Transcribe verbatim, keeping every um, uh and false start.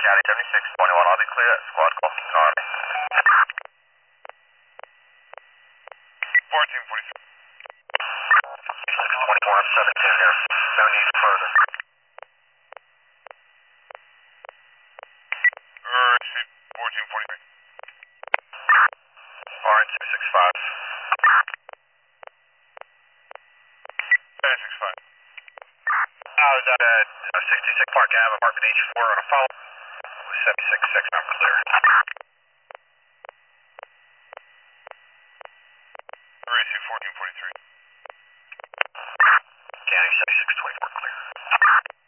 County seventy-six twenty-one, I'll be clear. Squad call. Alright. fourteen forty-three. twenty-four, I'm seventeen here. No need further. Uh, shit, fourteen forty-three. Alright, two six five. nine six five. I was at uh, sixty-six Park Avenue, apartment H four on a follow. seventy-six six, I'm clear. R A C fourteen forty-three. County seventy-six twenty-four, clear.